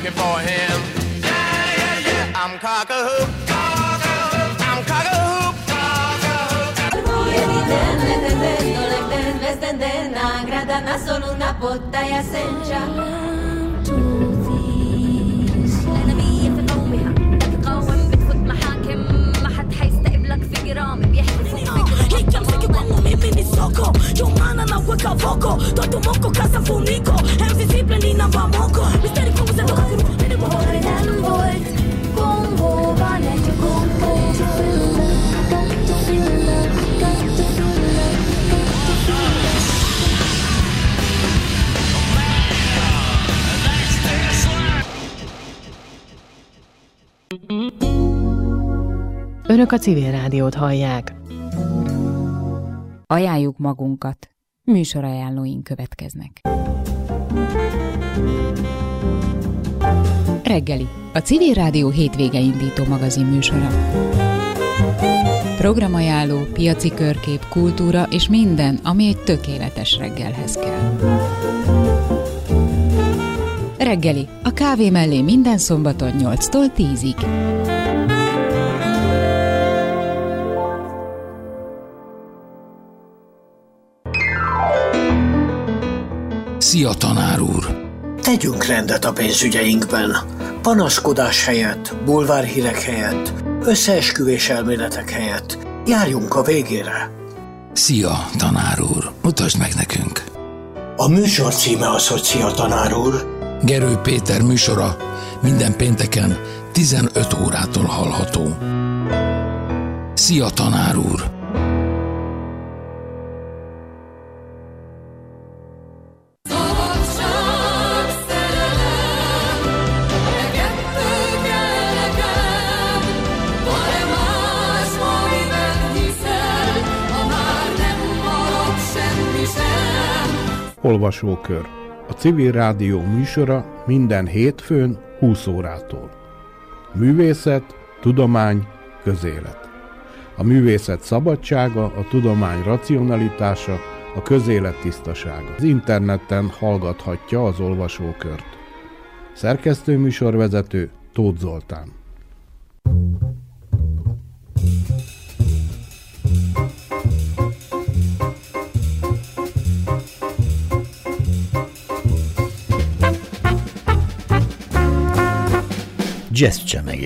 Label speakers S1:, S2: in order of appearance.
S1: looking for him. Yeah, yeah, yeah. I'm cock-a-hoop, cock-a-hoop. I'm cock-a-hoop, cock-a-hoop.
S2: Agradana solo una botta e assenja.
S3: Yo mana na hueca voco, todo moco casa funico, invisible ni na bamoco. Misteri como se toca con el borde del volt. Combo vale yo combo.
S4: Önök a Civil Rádiót hallják.
S5: Ajánljuk magunkat. Műsorajánlóink következnek. Reggeli, a Civil Rádió hétvége indító magazin műsora. Programajánló, piaci körkép, kultúra és minden, ami egy tökéletes reggelhez kell. Reggeli, a kávé mellé minden szombaton 8-tól 10-ig.
S6: Szia, tanár úr!
S7: Tegyünk rendet a pénzügyeinkben. Panaszkodás helyett, bulvárhírek helyett, összeesküvés elméletek helyett. Járjunk a végére.
S6: Szia, tanár úr! Mutasd meg nekünk!
S7: A műsor címe az, hogy Szia, tanár úr.
S6: Gerő Péter műsora minden pénteken 15 órától hallható. Szia, tanár úr!
S8: Olvasókör. A Civil Rádió műsora minden hétfőn 20 órától. Művészet, tudomány, közélet. A művészet szabadsága, a tudomány racionalitása, a közélet tisztasága. Az interneten hallgathatja az olvasókört. Szerkesztő műsorvezető Tóth Zoltán.
S9: Jazz csemege.